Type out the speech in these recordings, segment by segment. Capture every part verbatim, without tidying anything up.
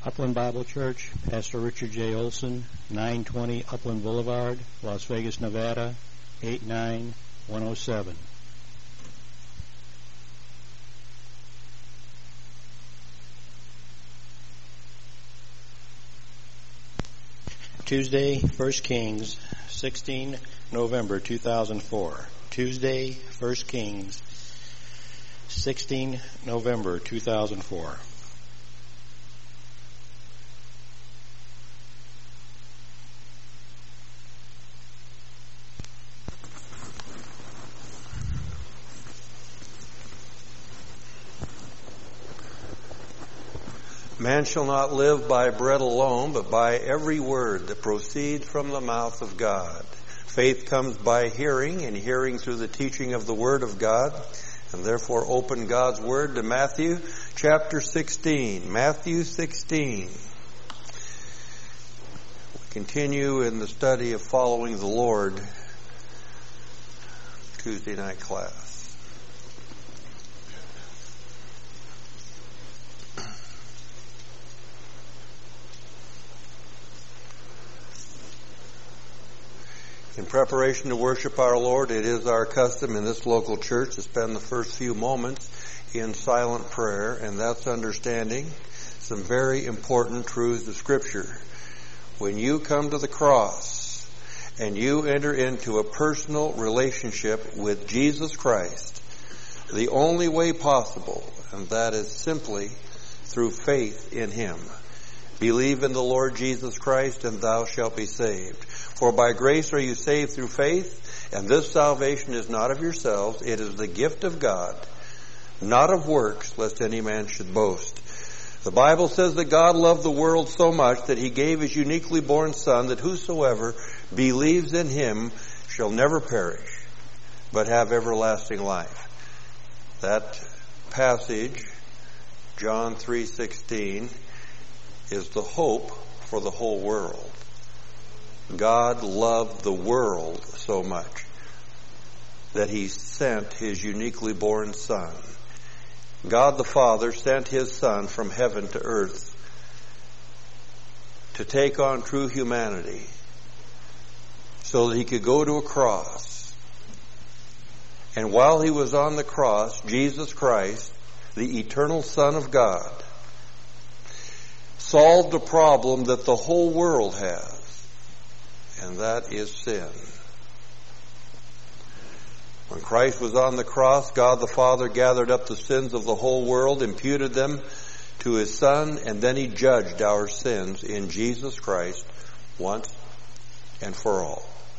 Upland Bible Church, Pastor Richard J. Olson, nine twenty Upland Boulevard, Las Vegas, Nevada, eight nine one oh seven. Tuesday, First Kings, sixteen November two thousand four. Tuesday, First Kings, sixteen November two thousand four. Man shall not live by bread alone, but by every word that proceeds from the mouth of God. Faith comes by hearing, and hearing through the teaching of the Word of God. And therefore open God's Word to Matthew chapter sixteen. Matthew sixteen. We continue in the study of following the Lord, Tuesday night class. In preparation to worship our Lord, it is our custom in this local church to spend the first few moments in silent prayer, and that's understanding some very important truths of Scripture. When you come to the cross and you enter into a personal relationship with Jesus Christ, the only way possible, and that is simply through faith in Him. Believe in the Lord Jesus Christ, and thou shalt be saved. For by grace are you saved through faith, and this salvation is not of yourselves, it is the gift of God, not of works, lest any man should boast. The Bible says that God loved the world so much that He gave His uniquely born Son, that whosoever believes in Him shall never perish, but have everlasting life. That passage, John three sixteen, is the hope for the whole world. God loved the world so much that He sent His uniquely born Son. God the Father sent His Son from heaven to earth to take on true humanity so that He could go to a cross. And while He was on the cross, Jesus Christ, the eternal Son of God, solved a problem that the whole world has. And that is sin. When Christ was on the cross, God the Father gathered up the sins of the whole world, imputed them to His Son, and then He judged our sins in Jesus Christ once and for all.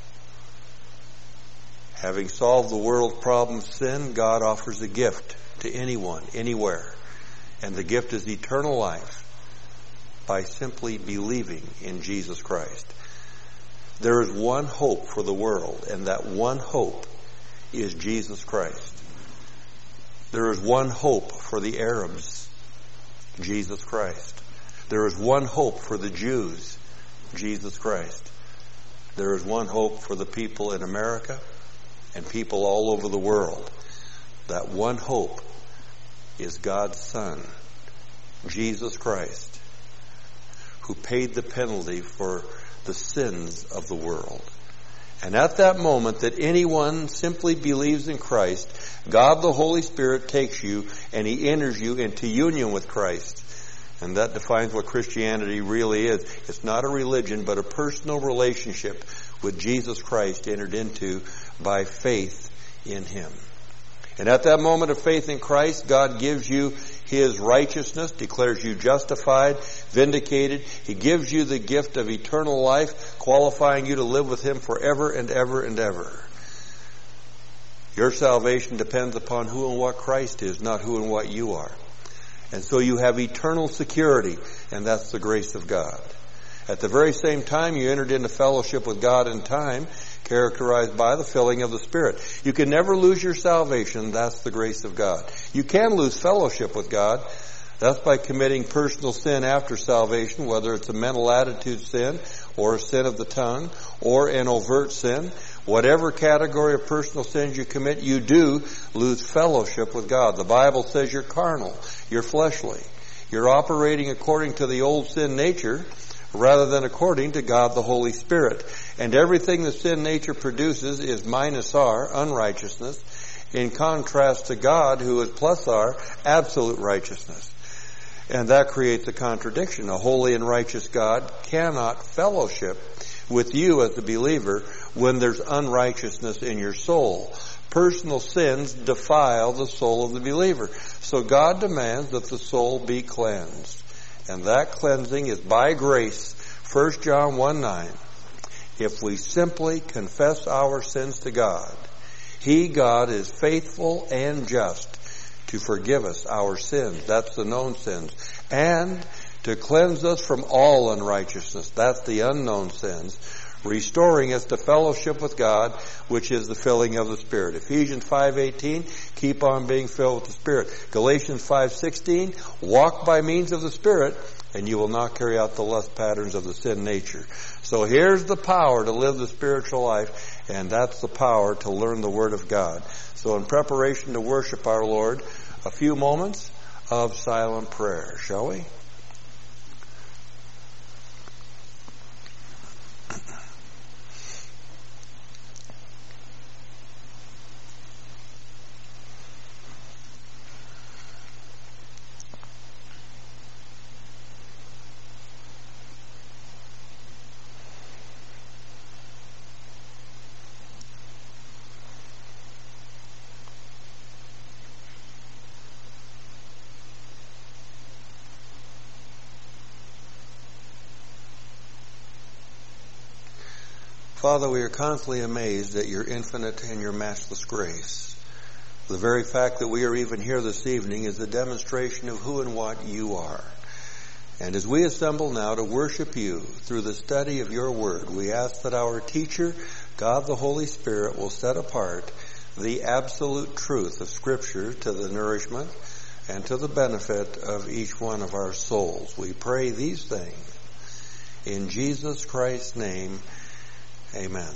Having solved the world's problem of sin, God offers a gift to anyone, anywhere. And the gift is eternal life by simply believing in Jesus Christ. There is one hope for the world, and that one hope is Jesus Christ. There is one hope for the Arabs, Jesus Christ. There is one hope for the Jews, Jesus Christ. There is one hope for the people in America and people all over the world. That one hope is God's Son, Jesus Christ, who paid the penalty for the sins of the world. And at that moment that anyone simply believes in Christ, God the Holy Spirit takes you and He enters you into union with Christ. And that defines what Christianity really is. It's not a religion, but a personal relationship with Jesus Christ entered into by faith in Him. And at that moment of faith in Christ, God gives you His righteousness, declares you justified, vindicated. He gives you the gift of eternal life, qualifying you to live with Him forever and ever and ever. Your salvation depends upon who and what Christ is, not who and what you are. And so you have eternal security, and that's the grace of God. At the very same time, you entered into fellowship with God in time, characterized by the filling of the Spirit. You can never lose your salvation. That's the grace of God. You can lose fellowship with God. That's by committing personal sin after salvation, whether it's a mental attitude sin or a sin of the tongue or an overt sin. Whatever category of personal sins you commit, you do lose fellowship with God. The Bible says you're carnal, you're fleshly. You're operating according to the old sin nature rather than according to God the Holy Spirit. And everything the sin nature produces is minus R, unrighteousness, in contrast to God, who is plus R, absolute righteousness. And that creates a contradiction. A holy and righteous God cannot fellowship with you as a believer when there's unrighteousness in your soul. Personal sins defile the soul of the believer. So God demands that the soul be cleansed. And that cleansing is by grace. First John one nine. If we simply confess our sins to God, He, God, is faithful and just to forgive us our sins. That's the known sins. And to cleanse us from all unrighteousness. That's the unknown sins. Restoring us to fellowship with God, which is the filling of the Spirit. Ephesians five eighteen, keep on being filled with the Spirit. Galatians five sixteen, walk by means of the Spirit, and you will not carry out the lust patterns of the sin nature. So here's the power to live the spiritual life, and that's the power to learn the Word of God. So in preparation to worship our Lord, a few moments of silent prayer, shall we? Father, we are constantly amazed at your infinite and your matchless grace. The very fact that we are even here this evening is a demonstration of who and what you are. And as we assemble now to worship you through the study of your word, we ask that our teacher, God the Holy Spirit, will set apart the absolute truth of Scripture to the nourishment and to the benefit of each one of our souls. We pray these things in Jesus Christ's name. Amen.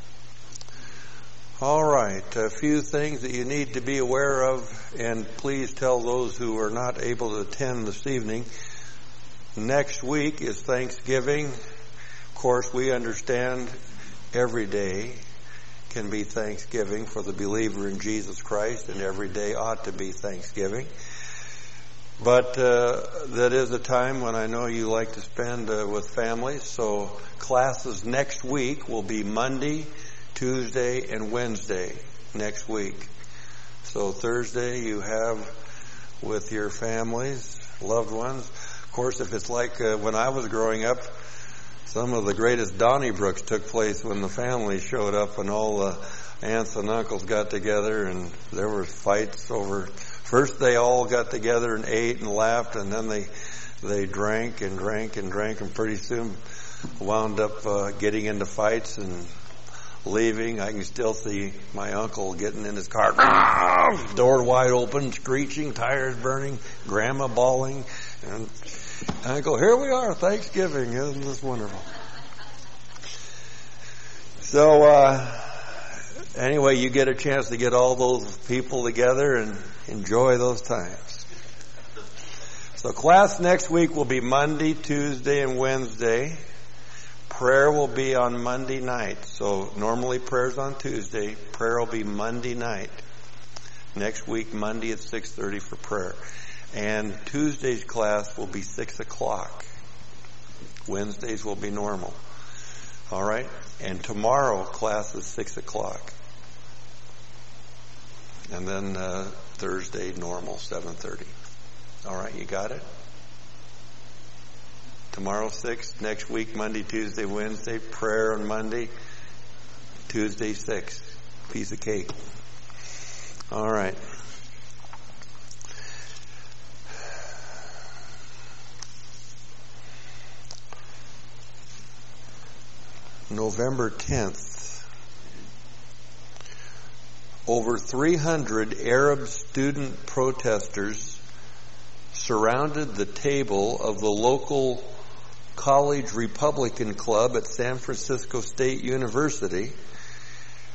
All right, a few things that you need to be aware of, and please tell those who are not able to attend this evening. Next week is Thanksgiving. Of course, we understand every day can be Thanksgiving for the believer in Jesus Christ, and every day ought to be Thanksgiving. But uh, that is a time when I know you like to spend uh, with families. So classes next week will be Monday, Tuesday, and Wednesday next week. So Thursday you have with your families, loved ones. Of course, if it's like uh, when I was growing up, some of the greatest Donnybrooks took place when the family showed up and all the aunts and uncles got together, and there were fights over. First they all got together and ate and laughed, and then they they drank and drank and drank, and pretty soon wound up uh, getting into fights and leaving. I can still see my uncle getting in his car, door wide open, screeching, tires burning, grandma bawling, and I go, here we are, Thanksgiving. Isn't this wonderful? So uh anyway, you get a chance to get all those people together and enjoy those times. So class next week will be Monday, Tuesday, and Wednesday. Prayer will be on Monday night. So normally prayer's on Tuesday. Prayer will be Monday night. Next week, Monday at six thirty for prayer. And Tuesday's class will be six o'clock. Wednesdays will be normal. All right? And tomorrow class is six o'clock. And then uh, Thursday, normal, seven thirty. All right, you got it? Tomorrow, six. Next week, Monday, Tuesday, Wednesday. Prayer on Monday. Tuesday, six. Piece of cake. All right. November tenth. Over three hundred Arab student protesters surrounded the table of the local college Republican club at San Francisco State University,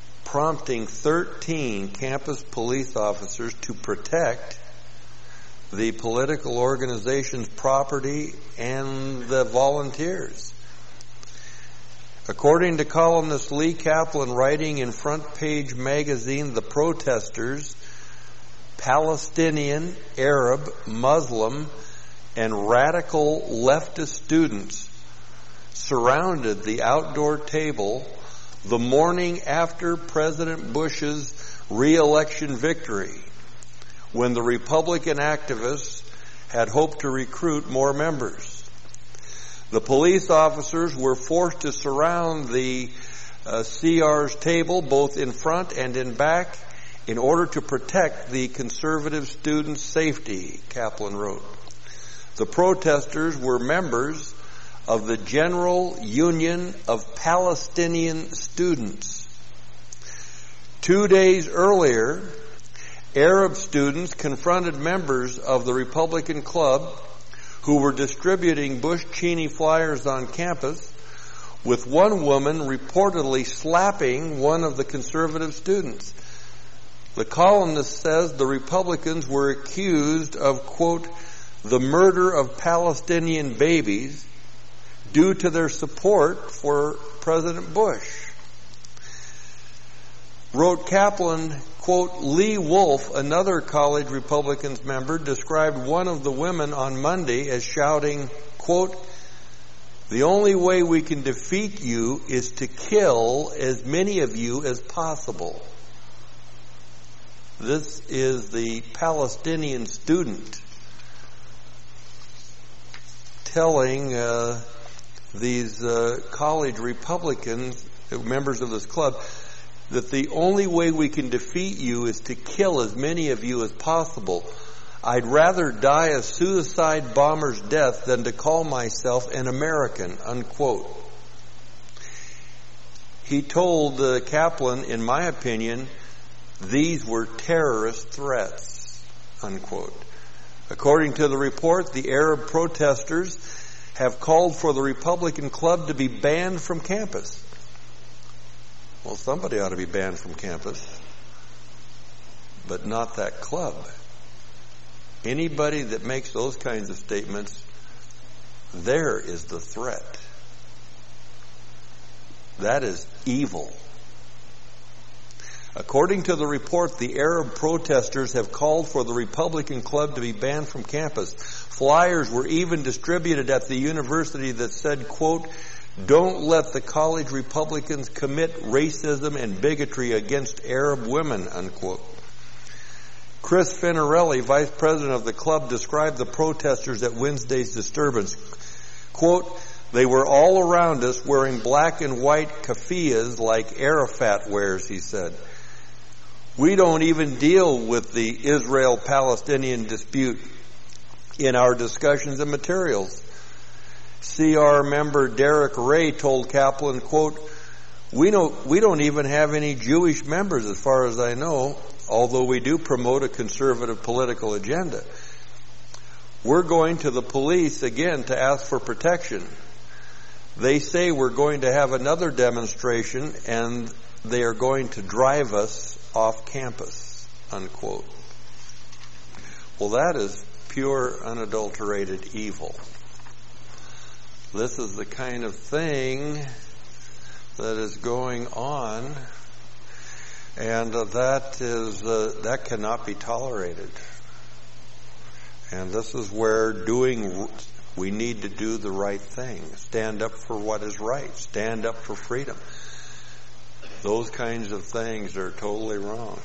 prompting thirteen campus police officers to protect the political organization's property and the volunteers. According to columnist Lee Kaplan, writing in Front Page magazine, the protesters, Palestinian, Arab, Muslim, and radical leftist students surrounded the outdoor table the morning after President Bush's re-election victory, when the Republican activists had hoped to recruit more members. The police officers were forced to surround the uh, C R's table, both in front and in back, in order to protect the conservative students' safety, Kaplan wrote. The protesters were members of the General Union of Palestinian Students. Two days earlier, Arab students confronted members of the Republican Club who were distributing Bush Cheney flyers on campus, with one woman reportedly slapping one of the conservative students. The columnist says the Republicans were accused of, quote, the murder of Palestinian babies due to their support for President Bush. Wrote Kaplan, quote, Lee Wolf, another college Republicans member, described one of the women on Monday as shouting, quote, the only way we can defeat you is to kill as many of you as possible. This is the Palestinian student telling uh, these uh, college Republicans, members of this club, that the only way we can defeat you is to kill as many of you as possible. I'd rather die a suicide bomber's death than to call myself an American, unquote. He told uh, Kaplan, in my opinion, these were terrorist threats, unquote. According to the report, the Arab protesters have called for the Republican Club to be banned from campus. Well, somebody ought to be banned from campus, but not that club. Anybody that makes those kinds of statements, there is the threat. That is evil. According to the report, the Arab protesters have called for the Republican Club to be banned from campus. Flyers were even distributed at the university that said, quote, don't let the college Republicans commit racism and bigotry against Arab women, unquote. Chris Finarelli, vice president of the club, described the protesters at Wednesday's disturbance. Quote, they were all around us wearing black and white keffiyehs like Arafat wears, he said. We don't even deal with the Israel-Palestinian dispute in our discussions and materials. C R member Derek Ray told Kaplan, quote, we don't, we don't even have any Jewish members as far as I know, although we do promote a conservative political agenda. We're going to the police again to ask for protection. They say we're going to have another demonstration and they are going to drive us off campus, unquote. Well, that is pure, unadulterated evil. This is the kind of thing that is going on, and uh, that is uh, that cannot be tolerated. And this is where doing we need to do the right thing. Stand up for what is right. Stand up for freedom. Those kinds of things are totally wrong.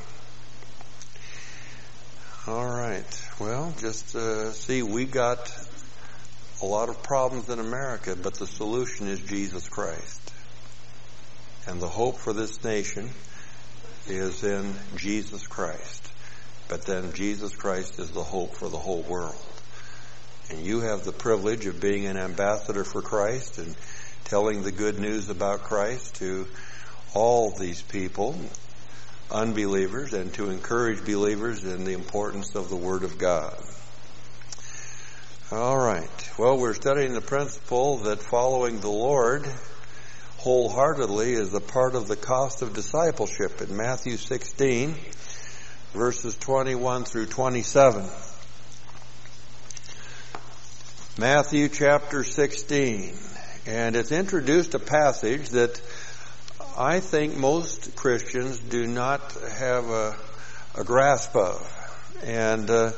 All right. Well, just uh, see, we got a lot of problems in America, but the solution is Jesus Christ. And the hope for this nation is in Jesus Christ. But then Jesus Christ is the hope for the whole world. And you have the privilege of being an ambassador for Christ and telling the good news about Christ to all these people, unbelievers, and to encourage believers in the importance of the Word of God. All right. Well, we're studying the principle that following the Lord wholeheartedly is a part of the cost of discipleship in Matthew sixteen, verses twenty-one through twenty-seven. Matthew chapter sixteen. And it's introduced a passage that I think most Christians do not have a, a grasp of. And uh,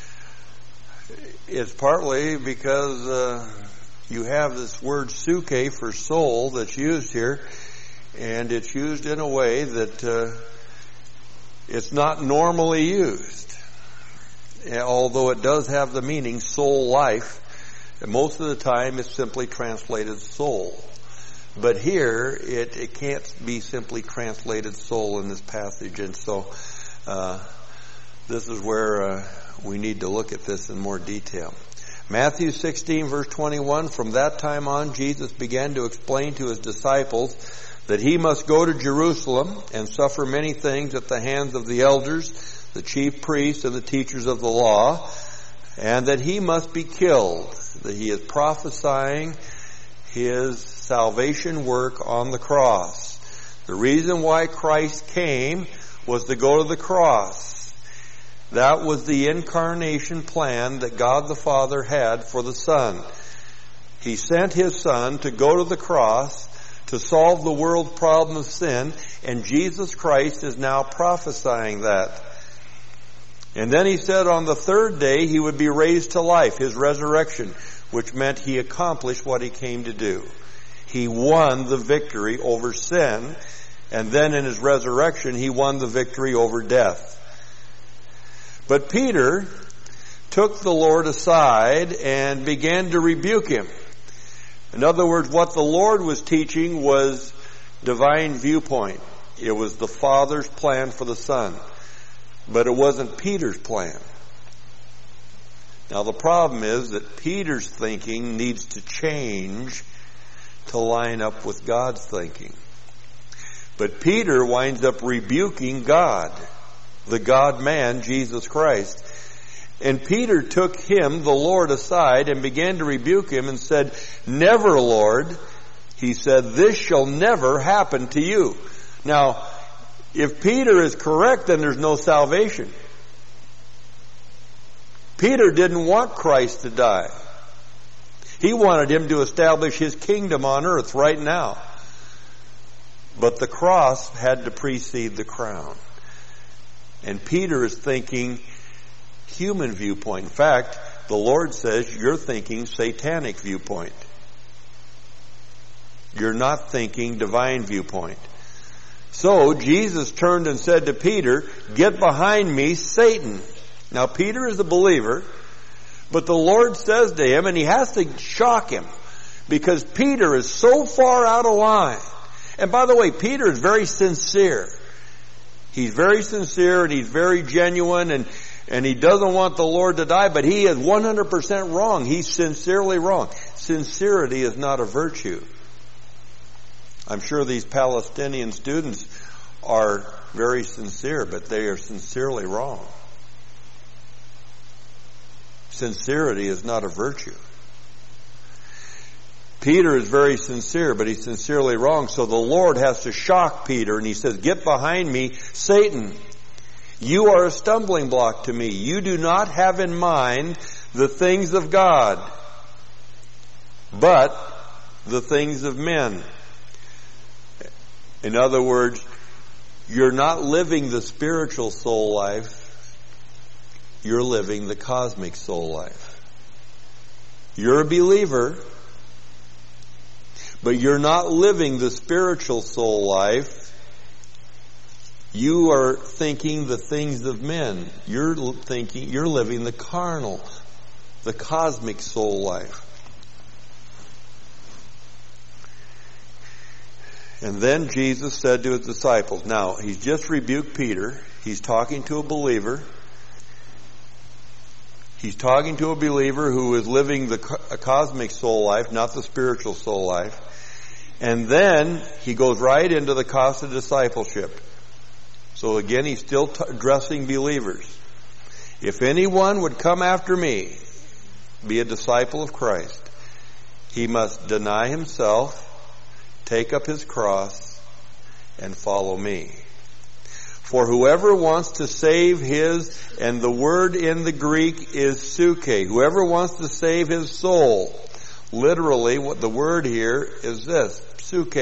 it's partly because uh, you have this word psuche for soul that's used here, and it's used in a way that uh, it's not normally used. Although it does have the meaning soul life, most of the time it's simply translated soul. But here, it, it can't be simply translated soul in this passage. And so, uh, this is where uh, we need to look at this in more detail. Matthew sixteen, verse twenty-one, from that time on, Jesus began to explain to his disciples that he must go to Jerusalem and suffer many things at the hands of the elders, the chief priests, and the teachers of the law, and that he must be killed. That he is prophesying his salvation work on the cross. The reason why Christ came was to go to the cross. That was the incarnation plan that God the Father had for the Son. He sent his Son to go to the cross to solve the world's problem of sin, and Jesus Christ is now prophesying that. And then he said on the third day he would be raised to life, his resurrection, which meant he accomplished what he came to do. He won the victory over sin, and then in his resurrection he won the victory over death. But Peter took the Lord aside and began to rebuke him. In other words, what the Lord was teaching was divine viewpoint. It was the Father's plan for the Son. But it wasn't Peter's plan. Now the problem is that Peter's thinking needs to change to line up with God's thinking. But Peter winds up rebuking God, the God-man, Jesus Christ. And Peter took him, the Lord, aside and began to rebuke him and said, "Never, Lord." He said, "This shall never happen to you." Now, if Peter is correct, then there's no salvation. Peter didn't want Christ to die. He wanted him to establish his kingdom on earth right now. But the cross had to precede the crown. And Peter is thinking human viewpoint. In fact, the Lord says you're thinking satanic viewpoint. You're not thinking divine viewpoint. So Jesus turned and said to Peter, "Get behind me, Satan." Now Peter is a believer, but the Lord says to him, and he has to shock him, because Peter is so far out of line. And by the way, Peter is very sincere. He's very sincere and he's very genuine, and, and he doesn't want the Lord to die, but he is one hundred percent wrong. He's sincerely wrong. Sincerity is not a virtue. I'm sure these Palestinian students are very sincere, but they are sincerely wrong. Sincerity is not a virtue. Peter is very sincere, but he's sincerely wrong. So the Lord has to shock Peter, and he says, "Get behind me, Satan. You are a stumbling block to me. You do not have in mind the things of God, but the things of men." In other words, you're not living the spiritual soul life. You're living the cosmic soul life. You're a believer, but you're not living the spiritual soul life. You are thinking the things of men. You're thinking, you're living the carnal, the cosmic soul life. And then Jesus said to his disciples, now he's just rebuked Peter. He's talking to a believer. He's talking to a believer who is living the a cosmic soul life, not the spiritual soul life. And then he goes right into the cost of discipleship. So again, he's still t- addressing believers. If anyone would come after me, be a disciple of Christ, he must deny himself, take up his cross, and follow me. For whoever wants to save his, and the word in the Greek is suke, whoever wants to save his soul. Literally, what the word here is this, suke.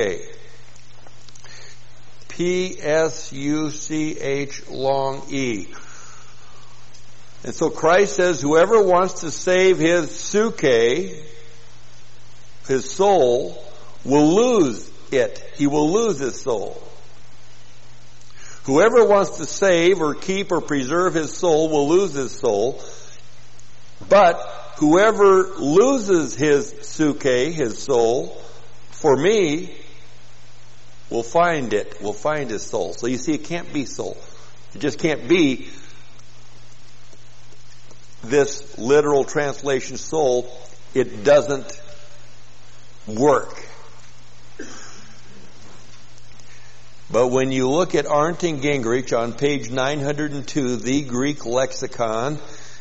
P S U C H long E. And so Christ says, whoever wants to save his suke, his soul, will lose it. He will lose his soul. Whoever wants to save or keep or preserve his soul will lose his soul. But whoever loses his suke, his soul, for me, will find it, will find his soul. So you see, it can't be soul. It just can't be this literal translation soul. It doesn't work. But when you look at Arndt and Gingrich on page nine hundred two, the Greek lexicon,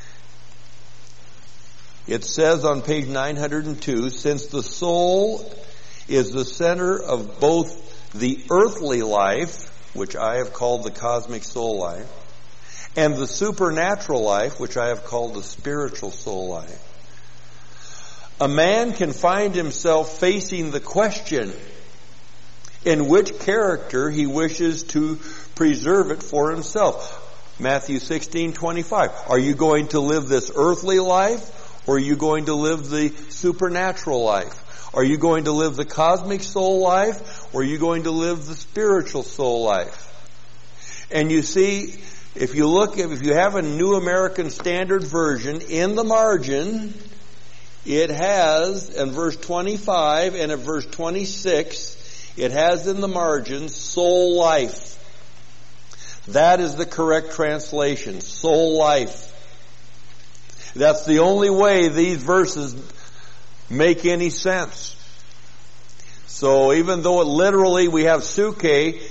it says on page nine hundred two, since the soul is the center of both the earthly life, which I have called the cosmic soul life, and the supernatural life, which I have called the spiritual soul life, a man can find himself facing the question in which character he wishes to preserve it for himself. Matthew sixteen twenty-five. Are you going to live this earthly life, or are you going to live the supernatural life? Are you going to live the cosmic soul life, or are you going to live the spiritual soul life? And you see, if you look, if you have a New American Standard Version, in the margin, it has, in verse twenty-five and in verse twenty-six, it has in the margin, soul life. That is the correct translation, soul life. That's the only way these verses make any sense. So even though it literally we have suke, it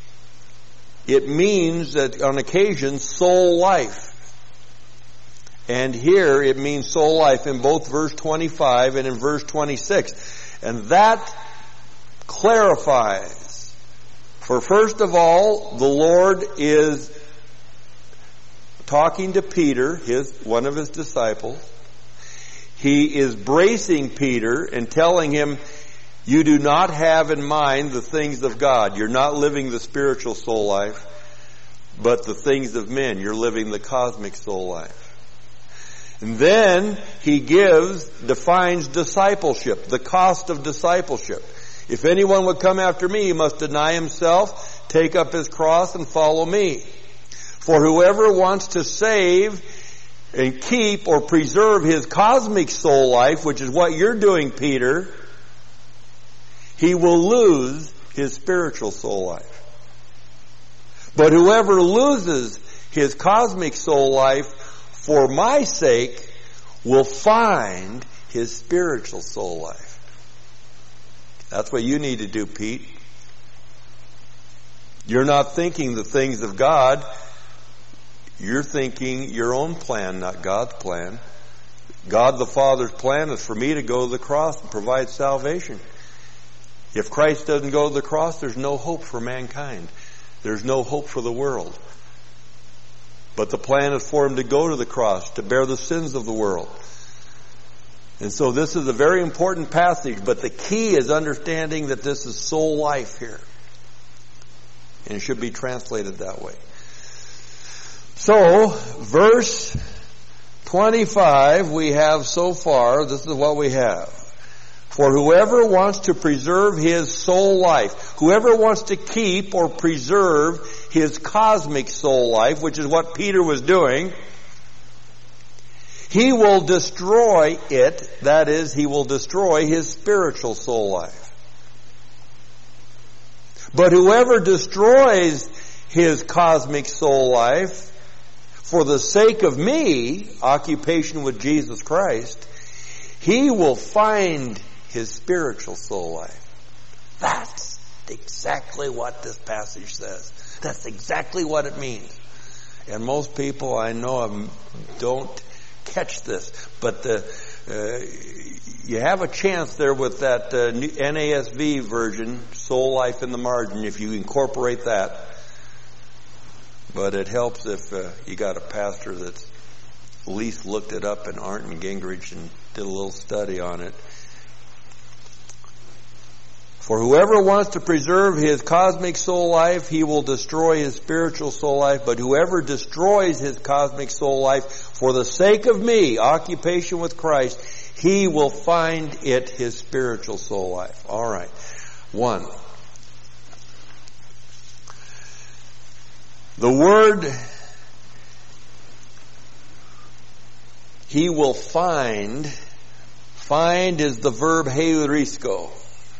means that on occasion soul life. And here it means soul life in both verse twenty-five and in verse twenty-six. And that clarifies. For first of all, the Lord is talking to Peter, his one of his disciples. He is bracing Peter and telling him, you do not have in mind the things of God. You're not living the spiritual soul life, but the things of men. You're living the cosmic soul life. And then he gives, defines discipleship, the cost of discipleship. If anyone would come after me, he must deny himself, take up his cross, and follow me. For whoever wants to save and keep or preserve his cosmic soul life, which is what you're doing, Peter, he will lose his spiritual soul life. But whoever loses his cosmic soul life for my sake will find his spiritual soul life. That's what you need to do, Pete. You're not thinking the things of God. You're thinking your own plan, not God's plan. God the Father's plan is for me to go to the cross and provide salvation. If Christ doesn't go to the cross, there's no hope for mankind. There's no hope for the world. But the plan is for him to go to the cross, to bear the sins of the world. And so this is a very important passage, but the key is understanding that this is soul life here. And it should be translated that way. So, verse twenty-five we have so far, this is what we have. For whoever wants to preserve his soul life, whoever wants to keep or preserve his cosmic soul life, which is what Peter was doing, he will destroy it. That is, he will destroy his spiritual soul life. But whoever destroys his cosmic soul life for the sake of me, occupation with Jesus Christ, he will find his spiritual soul life. That's exactly what this passage says. That's exactly what it means. And most people I know don't catch this, but the, uh, you have a chance there with that uh, N A S V version, soul life in the margin, if you incorporate that. but it helps if uh, you got a pastor that's at least looked it up in Arndt and Gingrich and did a little study on it. For whoever wants to preserve his cosmic soul life, he will destroy his spiritual soul life. But whoever destroys his cosmic soul life for the sake of me, occupation with Christ, he will find it his spiritual soul life. All right. One. The word he will find, find is the verb heurisko.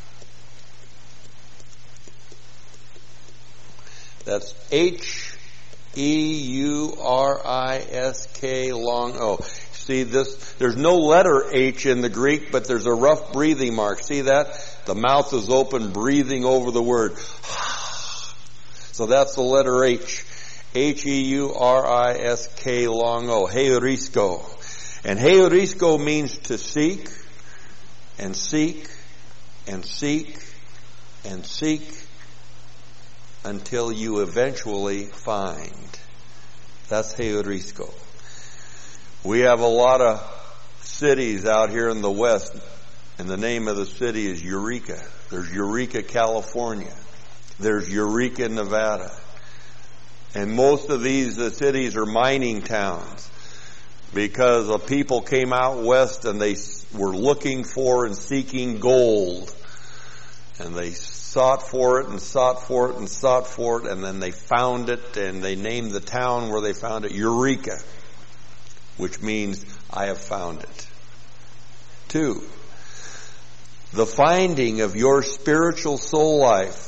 That's H E U R I S K long O. See this? There's no letter H in the Greek, but there's a rough breathing mark. See that? The mouth is open, breathing over the word. So that's the letter H. H E U R I S K long O. Heurisko. And heurisko means to seek, and seek, and seek, and seek, until you eventually find. That's heurisko. We have a lot of cities out here in the West, and the name of the city is Eureka. There's Eureka, California. There's Eureka, Nevada. And most of these uh, cities are mining towns because the people came out west and they were looking for and seeking gold. And they sought for it and sought for it and sought for it, and then they found it, and they named the town where they found it Eureka, which means I have found it. Two, the finding of your spiritual soul life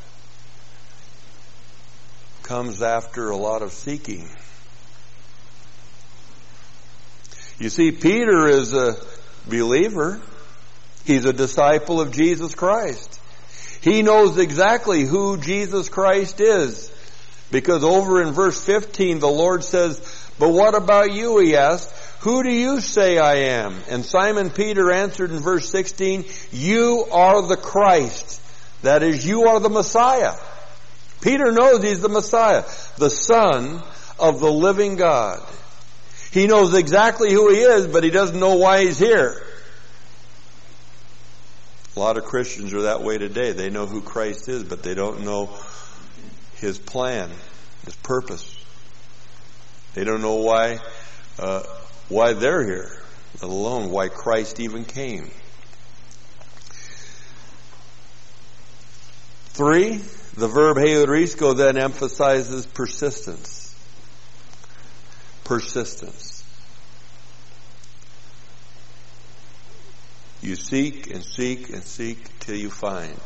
comes after a lot of seeking. You see, Peter is a believer. He's a disciple of Jesus Christ. He knows exactly who Jesus Christ is. Because over in verse fifteen, the Lord says, "But what about you?" he asked. "Who do you say I am?" And Simon Peter answered in verse sixteen, "You are the Christ." That is, you are the Messiah. Peter knows he's the Messiah, the Son of the living God. He knows exactly who he is, but he doesn't know why he's here. A lot of Christians are that way today. They know who Christ is, but they don't know his plan, his purpose. They don't know why uh, why they're here, let alone why Christ even came. Three, the verb heurisko then emphasizes persistence. Persistence. You seek and seek and seek till you find.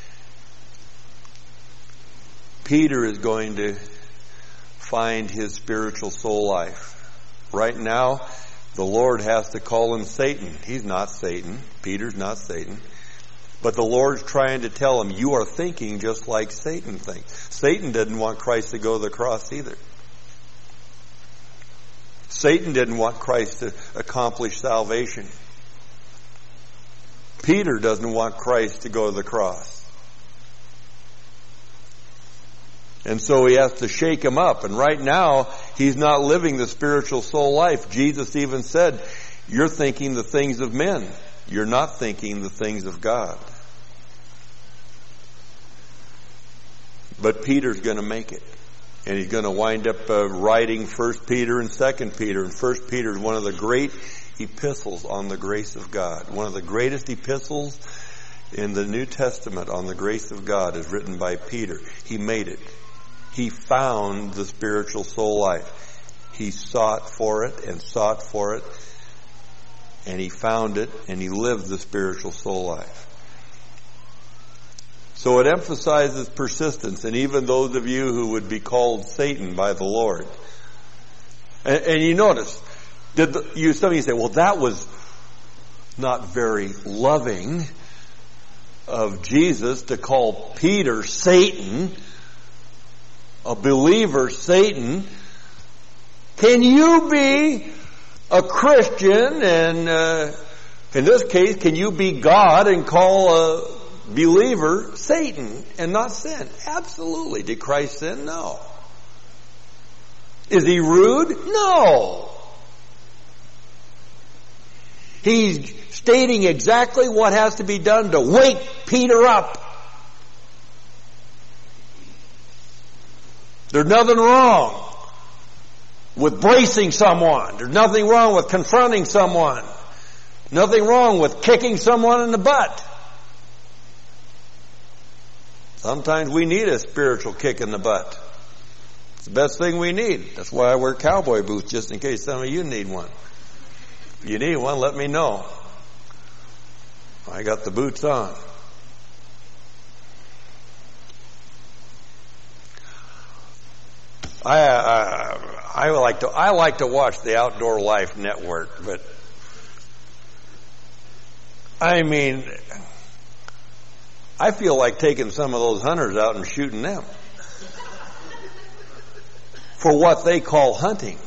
Peter is going to find his spiritual soul life. Right now, the Lord has to call him Satan. He's not Satan. Peter's not Satan. But the Lord's trying to tell him, you are thinking just like Satan thinks. Satan didn't want Christ to go to the cross either. Satan didn't want Christ to accomplish salvation. Peter doesn't want Christ to go to the cross. And so he has to shake him up. And right now, he's not living the spiritual soul life. Jesus even said, you're thinking the things of men. You're not thinking the things of God. But Peter's going to make it. And he's going to wind up uh, writing First Peter and Second Peter. And First Peter is one of the great epistles on the grace of God. One of the greatest epistles in the New Testament on the grace of God is written by Peter. He made it. He found the spiritual soul life. He sought for it and sought for it. And he found it and he lived the spiritual soul life. So it emphasizes persistence. And even those of you who would be called Satan by the Lord. And, and you notice, did the, you, some of you say, well, that was not very loving of Jesus to call Peter Satan, a believer Satan. Can you be a Christian and uh, in this case, can you be God and call a believer Satan and not sin? Absolutely. Did Christ sin? No. Is he rude? No. He's stating exactly what has to be done to wake Peter up. There's nothing wrong with bracing someone. There's nothing wrong with confronting someone. Nothing wrong with kicking someone in the butt. Sometimes we need a spiritual kick in the butt. It's the best thing we need. That's why I wear cowboy boots, just in case some of you need one. If you need one, let me know. I got the boots on. I, uh, I like to I like to watch the Outdoor Life Network, but I mean, I feel like taking some of those hunters out and shooting them for what they call hunting.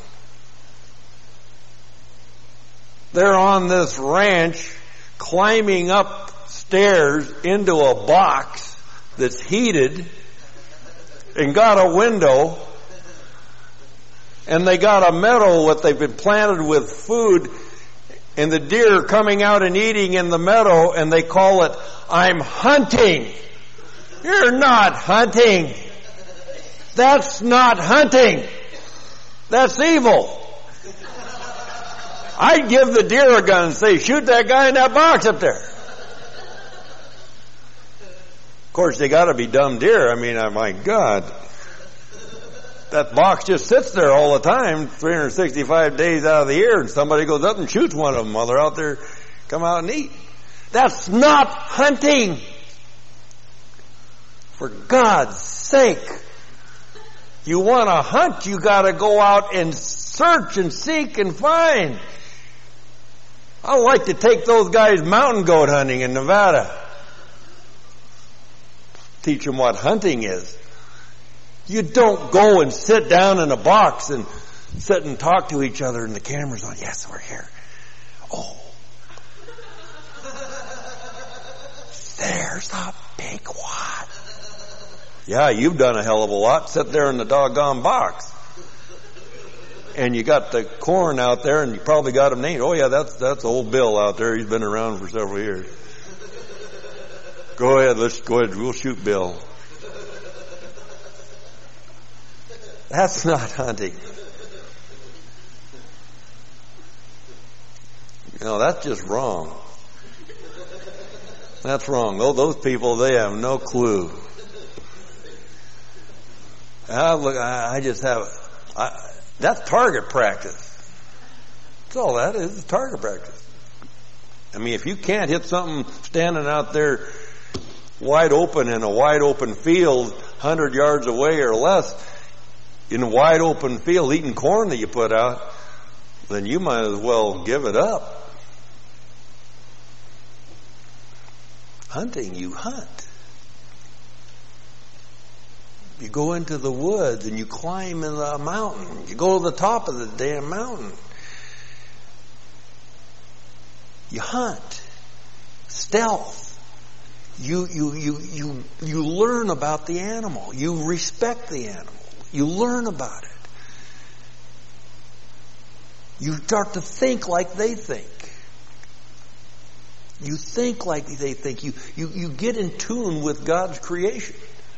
They're on this ranch climbing up stairs into a box that's heated and got a window, and they got a meadow that they've been planted with food, and the deer are coming out and eating in the meadow, and they call it, I'm hunting. You're not hunting. That's not hunting. That's evil. I'd give the deer a gun and say, shoot that guy in that box up there. Of course, they got to be dumb deer. I mean, oh my God. That box just sits there all the time, three hundred sixty-five days out of the year, and somebody goes up and shoots one of them while they're out there, come out and eat. That's not hunting. For God's sake. You want to hunt, you got to go out and search and seek and find. I like to take those guys mountain goat hunting in Nevada. Teach them what hunting is. You don't go and sit down in a box and sit and talk to each other and the camera's on. Yes, we're here. Oh. There's a big one. Yeah, you've done a hell of a lot. Sit there in the doggone box. And you got the corn out there, and you probably got him named. Oh yeah, that's that's old Bill out there. He's been around for several years. Go ahead, let's go ahead. We'll shoot Bill. That's not hunting. You know, that's just wrong. That's wrong. Those, those people, they have no clue. I look. I, I just have. I, That's target practice. That's all that is, is target practice. I mean, if you can't hit something standing out there wide open in a wide open field, one hundred yards away or less, in a wide open field eating corn that you put out, then you might as well give it up. Hunting, you hunt. You go into the woods and you climb in the mountain. You go to the top of the damn mountain. You hunt. Stealth. You, you, you, you, you learn about the animal. You respect the animal. You learn about it. You start to think like they think. You think like they think. You, you, you get in tune with God's creation.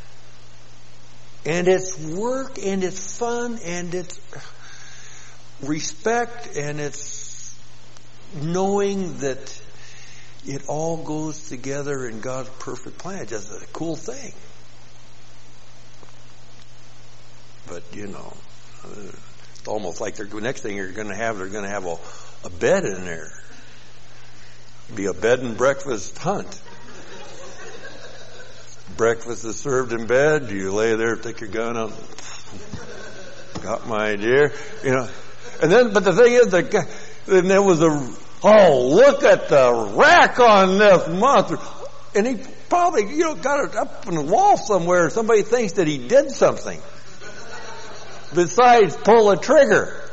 And it's work, and it's fun, and it's respect, and it's knowing that it all goes together in God's perfect plan. It's just a cool thing. But, you know, it's almost like the next thing you're going to have, they're going to have a, a bed in there. Be a bed and breakfast hunt. Breakfast is served in bed. You lay there, take your gun up. Got my idea, you know. And then, but the thing is, the guy, then there was a, oh, look at the rack on this monster. And he probably, you know, got it up on the wall somewhere. Somebody thinks that he did something besides pull a trigger.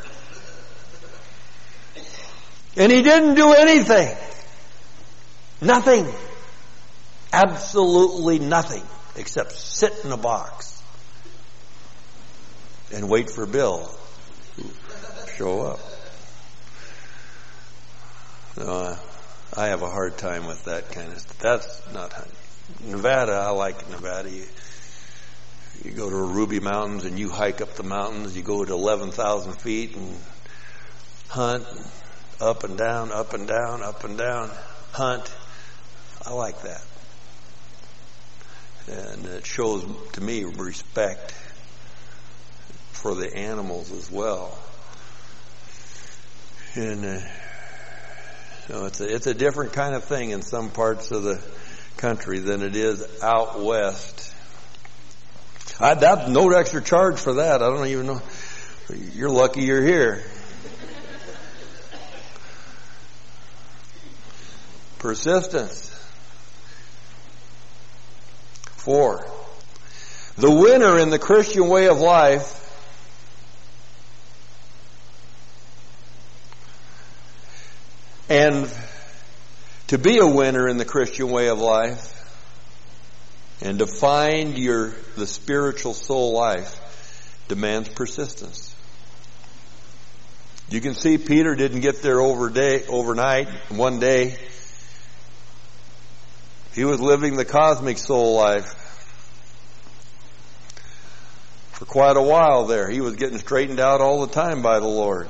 And he didn't do anything. Nothing. Absolutely nothing except sit in a box and wait for Bill show up. No, I have a hard time with that kind of stuff. That's not Nevada. I like Nevada. You, you go to Ruby Mountains and you hike up the mountains. You go to eleven thousand feet and hunt up and down, up and down, up and down, hunt. I like that. And it shows to me respect for the animals as well. And uh, so it's a, it's a different kind of thing in some parts of the country than it is out west. I, that's no extra charge for that. I don't even know. You're lucky you're here. Persistence. Four. The winner in the Christian way of life and to be a winner in the Christian way of life and to find your the spiritual soul life demands persistence. You can see Peter didn't get there over day, overnight, one day. He was living the cosmic soul life for quite a while there. He was getting straightened out all the time by the Lord.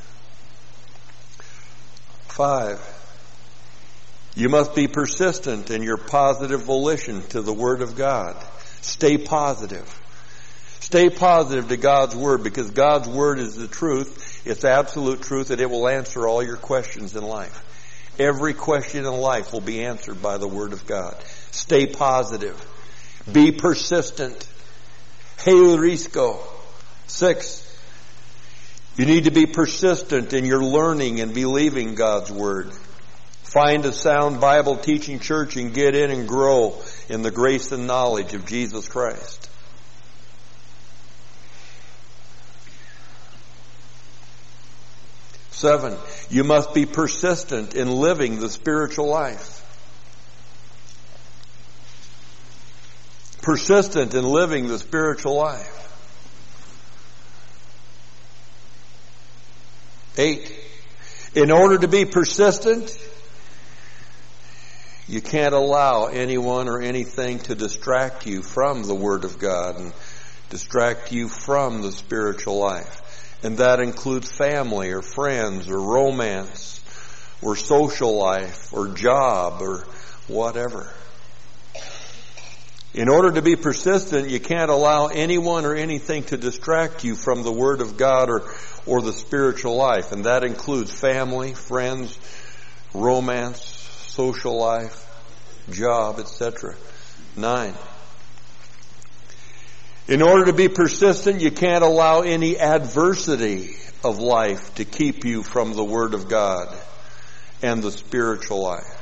Five, you must be persistent in your positive volition to the Word of God. Stay positive. Stay positive to God's Word, because God's Word is the truth. It's absolute truth, and it will answer all your questions in life. Every question in life will be answered by the Word of God. Stay positive. Be persistent. Heurisko. Six, you need to be persistent in your learning and believing God's Word. Find a sound Bible teaching church and get in and grow in the grace and knowledge of Jesus Christ. Seven, you must be persistent in living the spiritual life. Persistent in living the spiritual life. Eight, in order to be persistent, you can't allow anyone or anything to distract you from the Word of God and distract you from the spiritual life. And that includes family or friends or romance or social life or job or whatever. In order to be persistent, you can't allow anyone or anything to distract you from the Word of God or, or the spiritual life. And that includes family, friends, romance, social life, job, et cetera. Nine. In order to be persistent, you can't allow any adversity of life to keep you from the Word of God and the spiritual life.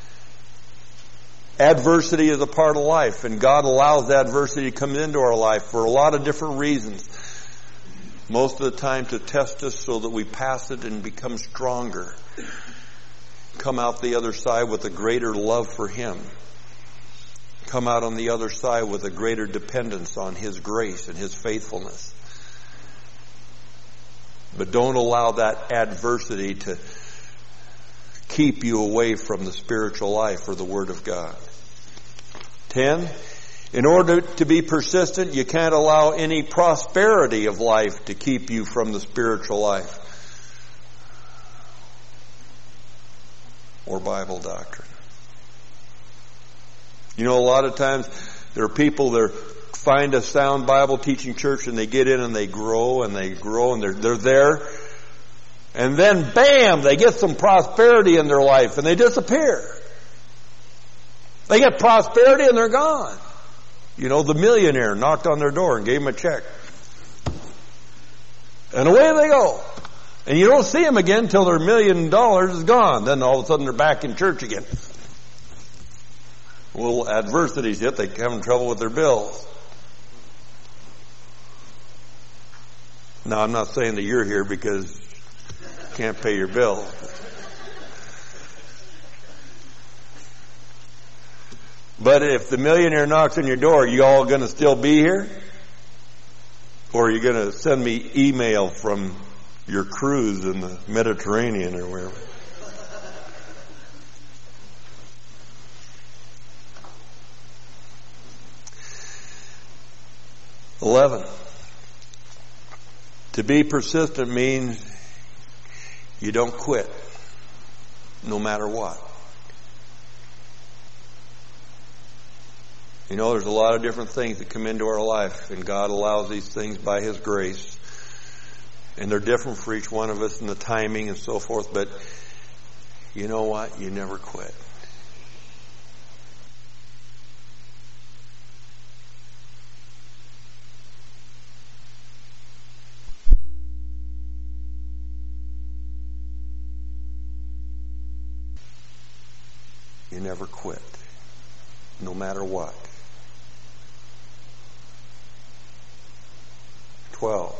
Adversity is a part of life, and God allows adversity to come into our life for a lot of different reasons. Most of the time to test us so that we pass it and become stronger. Come out the other side with a greater love for Him. Come out on the other side with a greater dependence on His grace and His faithfulness. But don't allow that adversity to keep you away from the spiritual life or the Word of God. Ten, in order to be persistent, you can't allow any prosperity of life to keep you from the spiritual life or Bible doctrine. You know, a lot of times there are people that find a sound Bible teaching church and they get in and they grow and they grow and they're, they're there. And then, bam, they get some prosperity in their life and they disappear. They get prosperity and they're gone. You know, the millionaire knocked on their door and gave them a check. And away they go. And you don't see them again until their million dollars is gone. Then all of a sudden they're back in church again. A little adversities hit, they have trouble with their bills. Now, I'm not saying that you're here because you can't pay your bill. But if the millionaire knocks on your door, are you all going to still be here? Or are you going to send me email from your cruise in the Mediterranean or wherever. Eleven. To be persistent means you don't quit, no matter what. You know, there's a lot of different things that come into our life, and God allows these things by His grace. And they're different for each one of us in the timing and so forth, but you know what? You never quit. You never quit, no matter what. twelve.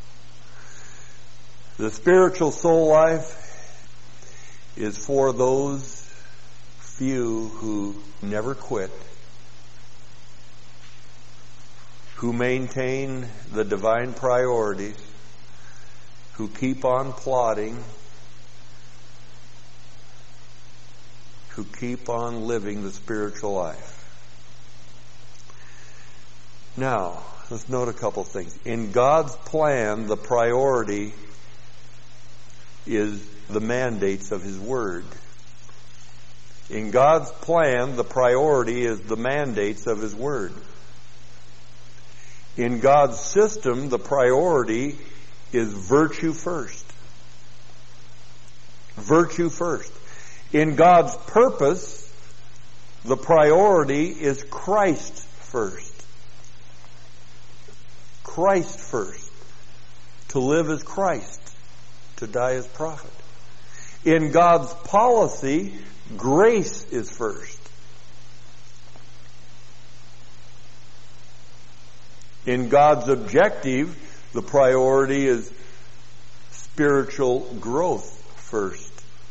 The spiritual soul life is for those few who never quit, who maintain the divine priorities, who keep on plodding, who keep on living the spiritual life. Now, let's note a couple things. In God's plan, the priority is the mandates of His Word. In God's plan, the priority is the mandates of His Word. In God's system, the priority is virtue first. Virtue first. In God's purpose, the priority is Christ first. Christ first. To live as Christ. To die as prophet. In God's policy, grace is first. In God's objective, the priority is spiritual growth first.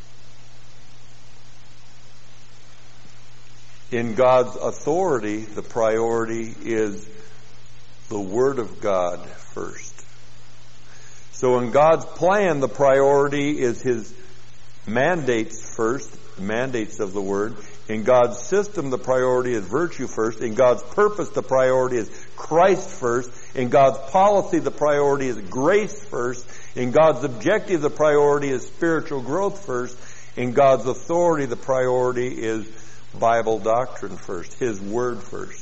In God's authority, the priority is the Word of God first. So in God's plan, the priority is His mandates first, mandates of the Word. In God's system, the priority is virtue first. In God's purpose, the priority is Christ first. In God's policy, the priority is grace first. In God's objective, the priority is spiritual growth first. In God's authority, the priority is Bible doctrine first, His Word first.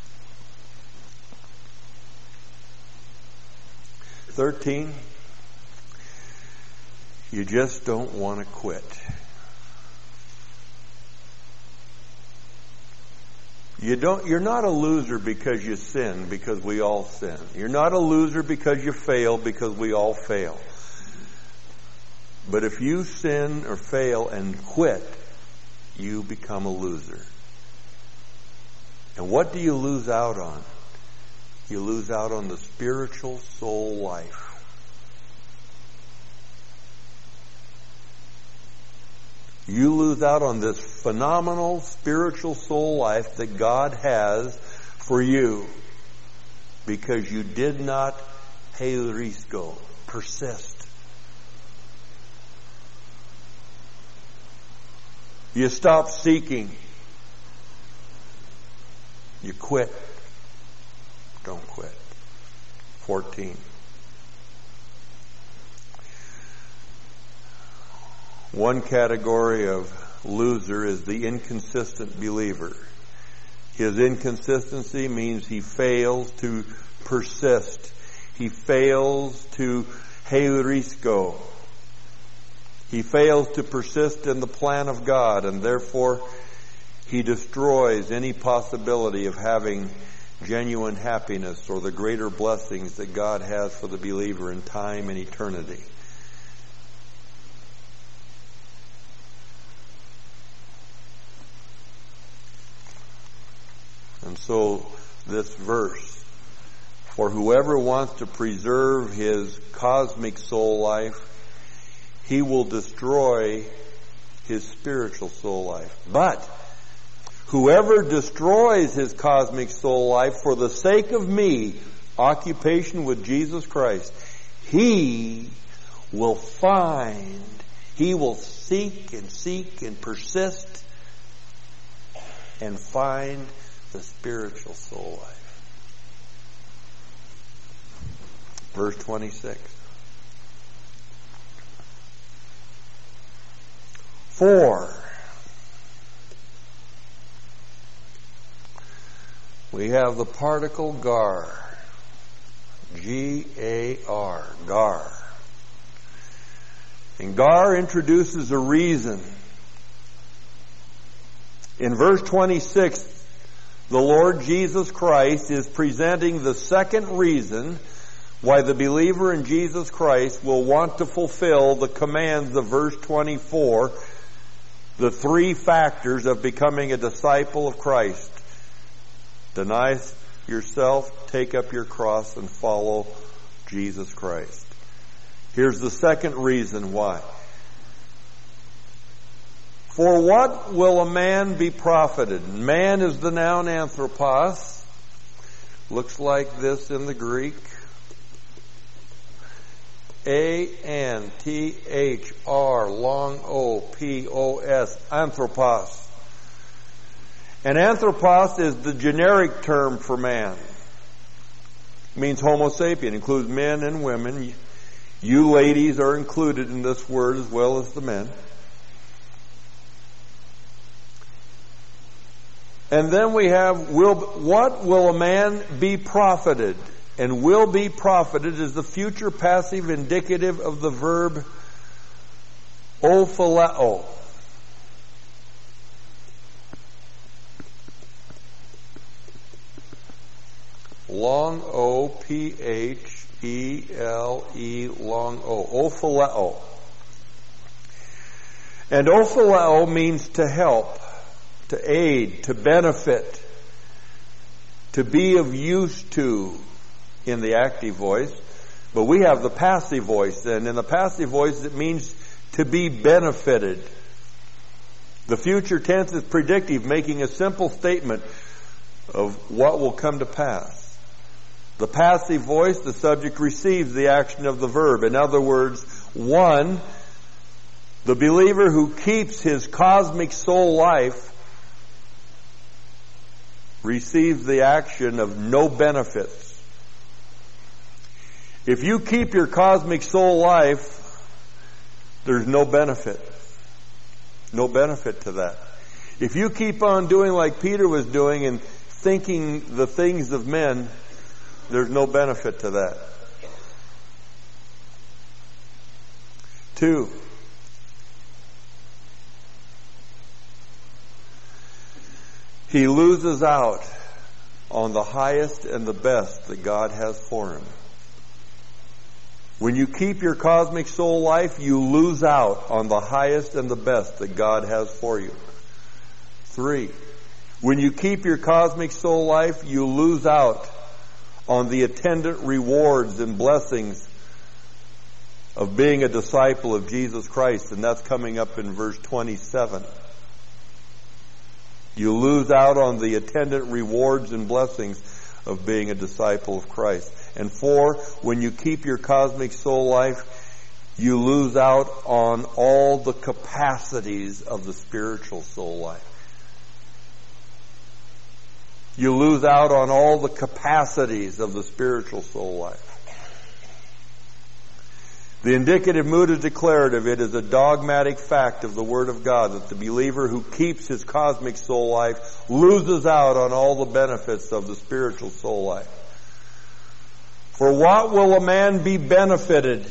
Thirteen, you just don't want to quit. You don't, you're not a loser because you sin, because we all sin. You're not a loser because you fail, because we all fail. But if you sin or fail and quit, you become a loser. And what do you lose out on? You lose out on the spiritual soul life. You lose out on this phenomenal spiritual soul life that God has for you because you did not heurisko, persist. You stop seeking. You quit. Don't quit. fourteen. One category of loser is the inconsistent believer. His inconsistency means he fails to persist. He fails to heurisko. He fails to persist in the plan of God, and therefore he destroys any possibility of having genuine happiness or the greater blessings that God has for the believer in time and eternity. And so this verse, for whoever wants to preserve his cosmic soul life, he will destroy his spiritual soul life. But whoever destroys his cosmic soul life for the sake of me, occupation with Jesus Christ, he will find. He will seek and seek and persist and find the spiritual soul life. Verse twenty-six. For we have the particle gar. G A R. Gar. And gar introduces a reason. In verse twenty-six, the Lord Jesus Christ is presenting the second reason why the believer in Jesus Christ will want to fulfill the commands of verse twenty-four, the three factors of becoming a disciple of Christ. Deny yourself, take up your cross, and follow Jesus Christ. Here's the second reason why. For what will a man be profited? Man is the noun anthropos. Looks like this in the Greek. A N T H R long O P O S. Anthropos. And anthropos is the generic term for man. It means homo sapien. It includes men and women. You ladies are included in this word as well as the men. And then we have, will, what will a man be profited? And will be profited is the future passive indicative of the verb ophaleo. Long O P H E L E long O. Ophaleo. And ophaleo means to help, to aid, to benefit, to be of use to in the active voice. But we have the passive voice, and in the passive voice it means to be benefited. The future tense is predictive, making a simple statement of what will come to pass. The passive voice, the subject receives the action of the verb. In other words, one, the believer who keeps his cosmic soul life receives the action of no benefits. If you keep your cosmic soul life, there's no benefit. No benefit to that. If you keep on doing like Peter was doing and thinking the things of men, there's no benefit to that. Two, he loses out on the highest and the best that God has for him. When you keep your cosmic soul life, you lose out on the highest and the best that God has for you. Three, when you keep your cosmic soul life, you lose out on the attendant rewards and blessings of being a disciple of Jesus Christ, and that's coming up in verse twenty-seven. You lose out on the attendant rewards and blessings of being a disciple of Christ. And four, when you keep your cosmic soul life, you lose out on all the capacities of the spiritual soul life. You lose out on all the capacities of the spiritual soul life. The indicative mood is declarative. It is a dogmatic fact of the Word of God that the believer who keeps his cosmic soul life loses out on all the benefits of the spiritual soul life. For what will a man be benefited?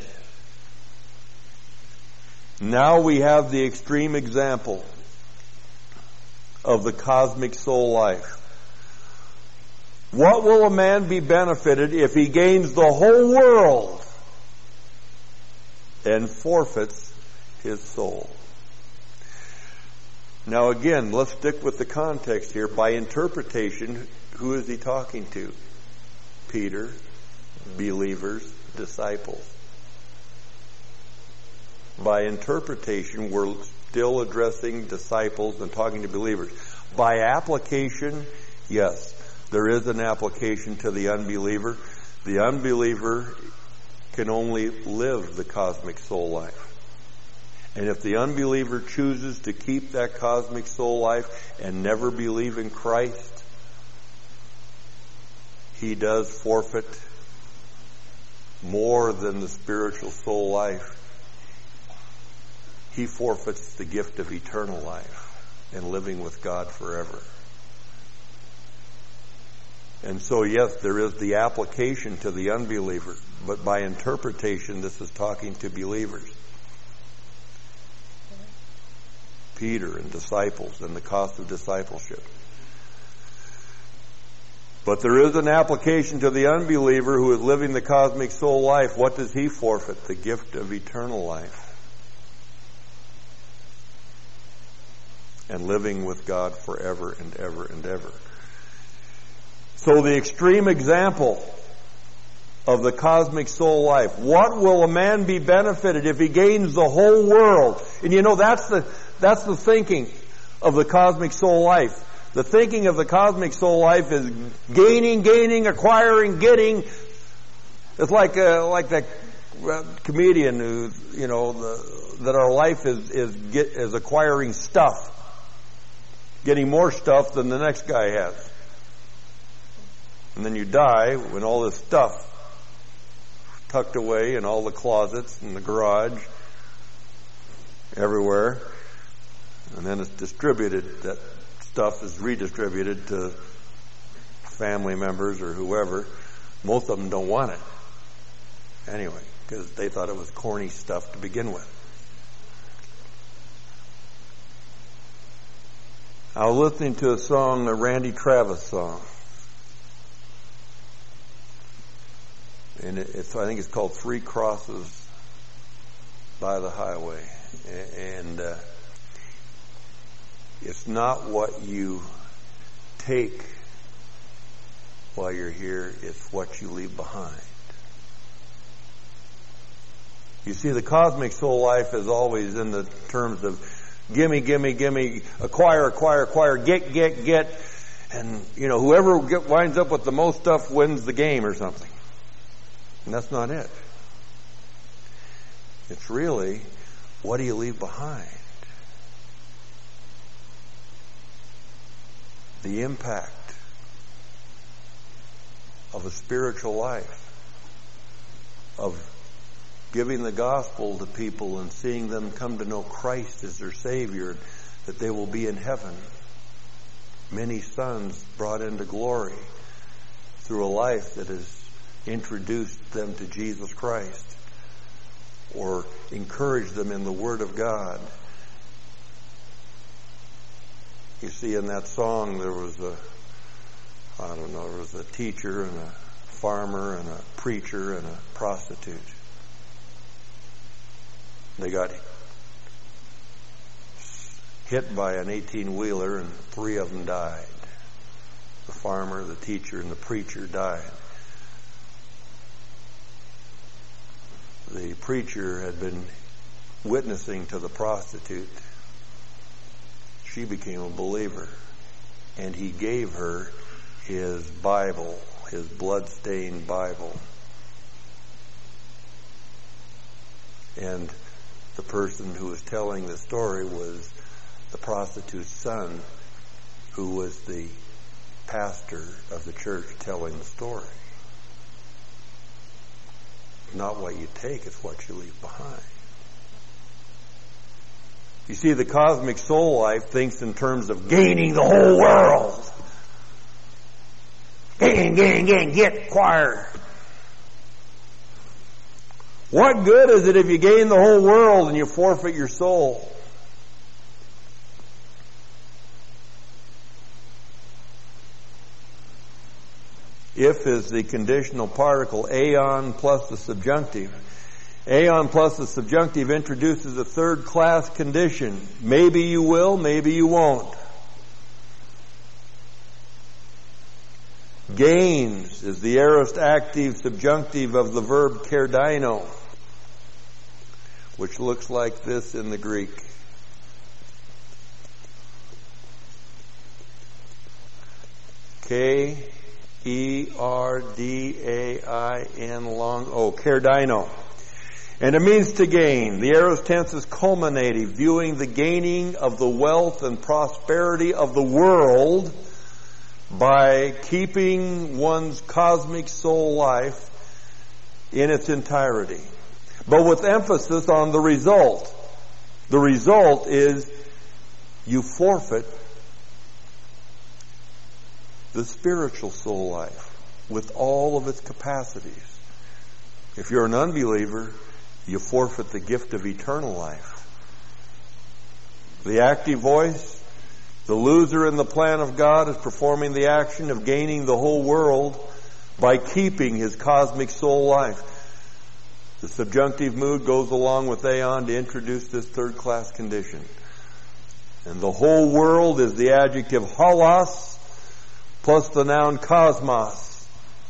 Now we have the extreme example of the cosmic soul life. What will a man be benefited if he gains the whole world and forfeits his soul? Now again, let's stick with the context here. By interpretation, who is he talking to? Peter, believers, disciples. By interpretation, we're still addressing disciples and talking to believers. By application, yes, there is an application to the unbeliever. The unbeliever can only live the cosmic soul life. And if the unbeliever chooses to keep that cosmic soul life and never believe in Christ, he does forfeit more than the spiritual soul life. He forfeits the gift of eternal life and living with God forever. And so, yes, there is the application to the unbeliever, but by interpretation, this is talking to believers. Peter and disciples and the cost of discipleship. But there is an application to the unbeliever who is living the cosmic soul life. What does he forfeit? The gift of eternal life. And living with God forever and ever and ever. So the extreme example of the cosmic soul life. What will a man be benefited if he gains the whole world? And you know, that's the that's the thinking of the cosmic soul life. The thinking of the cosmic soul life is gaining, gaining, acquiring, getting. It's like uh, like that comedian who, you know, the, that our life is is get, is acquiring stuff, getting more stuff than the next guy has. And then you die when all this stuff tucked away in all the closets and the garage, everywhere, and then it's distributed. That stuff is redistributed to family members or whoever. Most of them don't want it anyway, because they thought it was corny stuff to begin with. I was listening to a song, a Randy Travis song. And it's, I think it's called Three Crosses by the Highway. And uh, it's not what you take while you're here, it's what you leave behind. You see, the cosmic soul life is always in the terms of gimme, gimme, gimme, acquire, acquire, acquire, get, get, get. And, you know, whoever get, winds up with the most stuff wins the game or something. And that's not it. It's really, what do you leave behind? The impact of a spiritual life, of giving the gospel to people and seeing them come to know Christ as their Savior, that they will be in heaven. Many sons brought into glory through a life that has introduced them to Jesus Christ or encouraged them in the Word of God. You see, in that song there was a, I don't know, there was a teacher and a farmer and a preacher and a prostitute. They got hit by an eighteen-wheeler and three of them died. The farmer, the teacher, and the preacher died. The preacher had been witnessing to the prostitute. She became a believer, and he gave her his Bible, his blood-stained Bible. And the person who was telling the story was the prostitute's son, who was the pastor of the church telling the story. Not what you take, it's what you leave behind. You see, the cosmic soul life thinks in terms of gaining the whole world. Gain, gain, gain, get, acquire. What good is it if you gain the whole world and you forfeit your soul? If is the conditional particle, aeon plus the subjunctive. Aeon plus the subjunctive introduces a third class condition. Maybe you will, maybe you won't. Gains is the aorist active subjunctive of the verb kerdino, which looks like this in the Greek. K E R D A I N long O. Kerdino. And it means to gain. The aorist tense is culminative, viewing the gaining of the wealth and prosperity of the world by keeping one's cosmic soul life in its entirety. But with emphasis on the result. The result is you forfeit the spiritual soul life with all of its capacities. If you're an unbeliever, you forfeit the gift of eternal life. The active voice, the loser in the plan of God, is performing the action of gaining the whole world by keeping his cosmic soul life. The subjunctive mood goes along with aeon to introduce this third-class condition. And the whole world is the adjective holos plus the noun cosmos.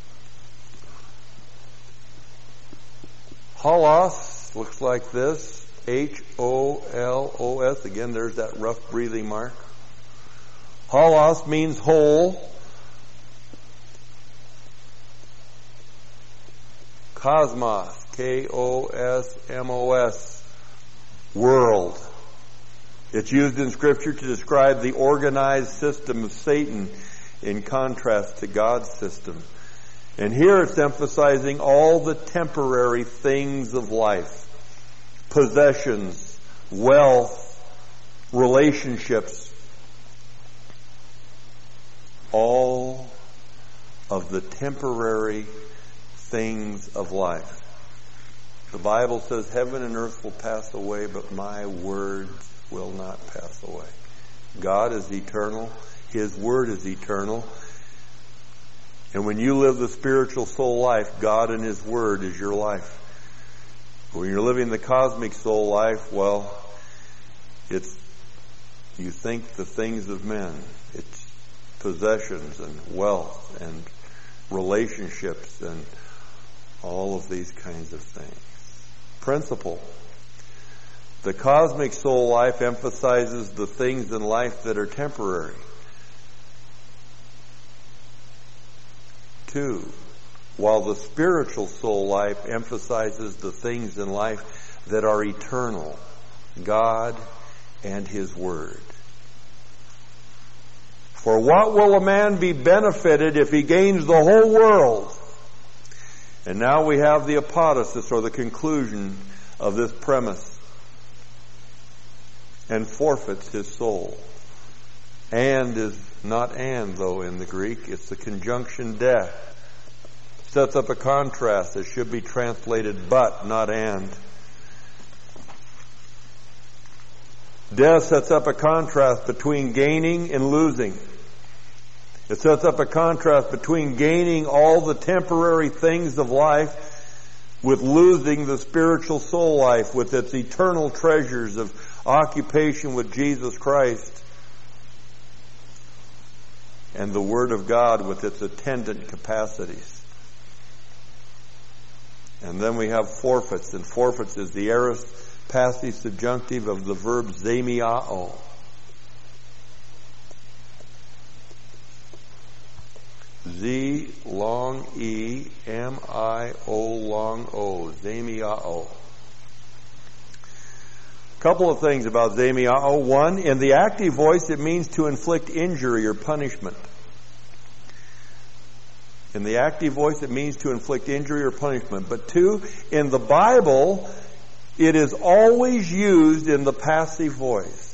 Holos looks like this. H O L O S. Again, there's that rough breathing mark. Holos means whole. Cosmos. K O S M O S. World. It's used in Scripture to describe the organized system of Satan in contrast to God's system. And here it's emphasizing all the temporary things of life. Possessions, wealth, relationships. All of the temporary things of life. The Bible says heaven and earth will pass away, but my words will not pass away. God is eternal. His word is eternal. And when you live the spiritual soul life, God and His word is your life. When you're living the cosmic soul life, well, it's, you think the things of men. It's possessions and wealth and relationships and all of these kinds of things. Principle. The cosmic soul life emphasizes the things in life that are temporary. Two, while the spiritual soul life emphasizes the things in life that are eternal, God and His Word. For what will a man be benefited if he gains the whole world? And now we have the apodosis, or the conclusion of this premise. And forfeits his soul. And is not and, though, in the Greek. It's the conjunction de. Sets up a contrast that should be translated but, not and. De sets up a contrast between gaining and losing. It sets up a contrast between gaining all the temporary things of life with losing the spiritual soul life with its eternal treasures of occupation with Jesus Christ and the Word of God with its attendant capacities. And then we have forfeits, and forfeits is the aorist passive subjunctive of the verb zemiao. Z long E M I O long O. Zemiao. A couple of things about zemiao. One, in the active voice it means to inflict injury or punishment. In the active voice it means to inflict injury or punishment. But two, in the Bible it is always used in the passive voice.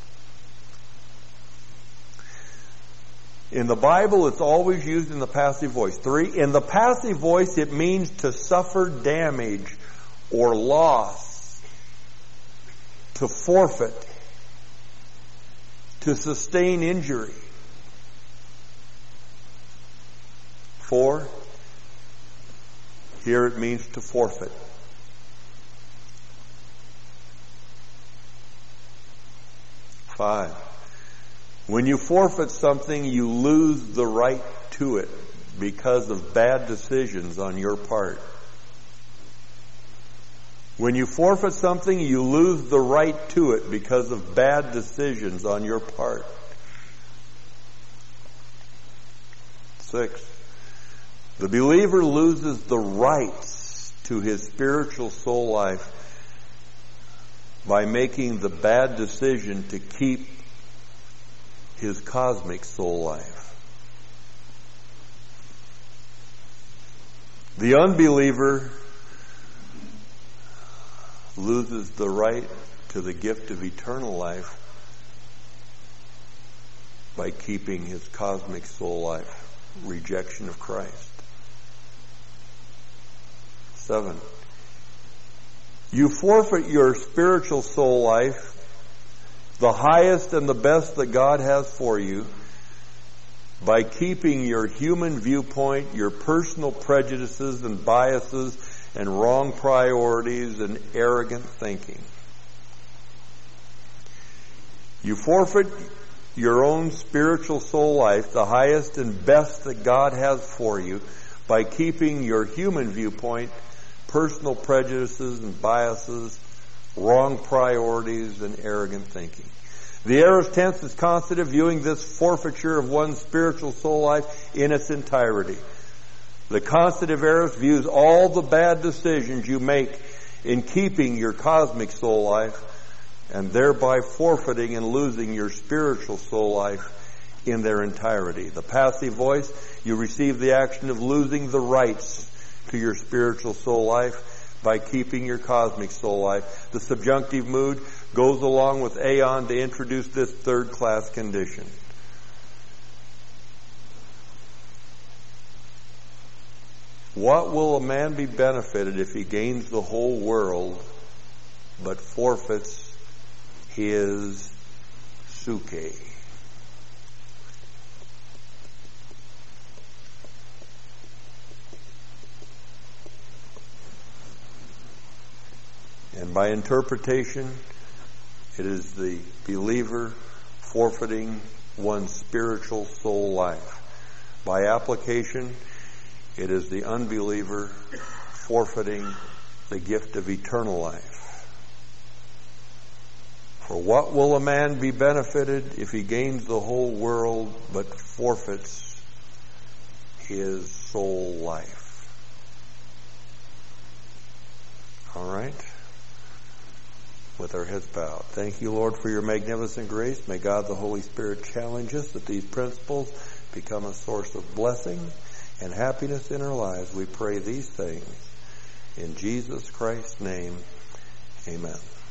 In the Bible, it's always used in the passive voice. Three, in the passive voice, it means to suffer damage or loss, to forfeit, to sustain injury. Four, here it means to forfeit. Five, when you forfeit something, you lose the right to it because of bad decisions on your part. When you forfeit something, you lose the right to it because of bad decisions on your part. Six, The believer loses the rights to his spiritual soul life by making the bad decision to keep his cosmic soul life. The unbeliever loses the right to the gift of eternal life by keeping his cosmic soul life, rejection of Christ. Seven, you forfeit your spiritual soul life, the highest and the best that God has for you, by keeping your human viewpoint, your personal prejudices and biases and wrong priorities and arrogant thinking. You forfeit your own spiritual soul life, the highest and best that God has for you, by keeping your human viewpoint, personal prejudices and biases, wrong priorities and arrogant thinking. The aorist tense is consitive, viewing this forfeiture of one's spiritual soul life in its entirety. The consitive aorist views all the bad decisions you make in keeping your cosmic soul life and thereby forfeiting and losing your spiritual soul life in their entirety. The passive voice, you receive the action of losing the rights to your spiritual soul life by keeping your cosmic soul life. The subjunctive mood goes along with aeon to introduce this third class condition. What will a man be benefited if he gains the whole world but forfeits his suke? And by interpretation, it is the believer forfeiting one's spiritual soul life. By application, it is the unbeliever forfeiting the gift of eternal life. For what will a man be benefited if he gains the whole world but forfeits his soul life? All right? With our heads bowed. Thank you, Lord, for your magnificent grace. May God the Holy Spirit challenge us that these principles become a source of blessing and happiness in our lives. We pray these things in Jesus Christ's name. Amen.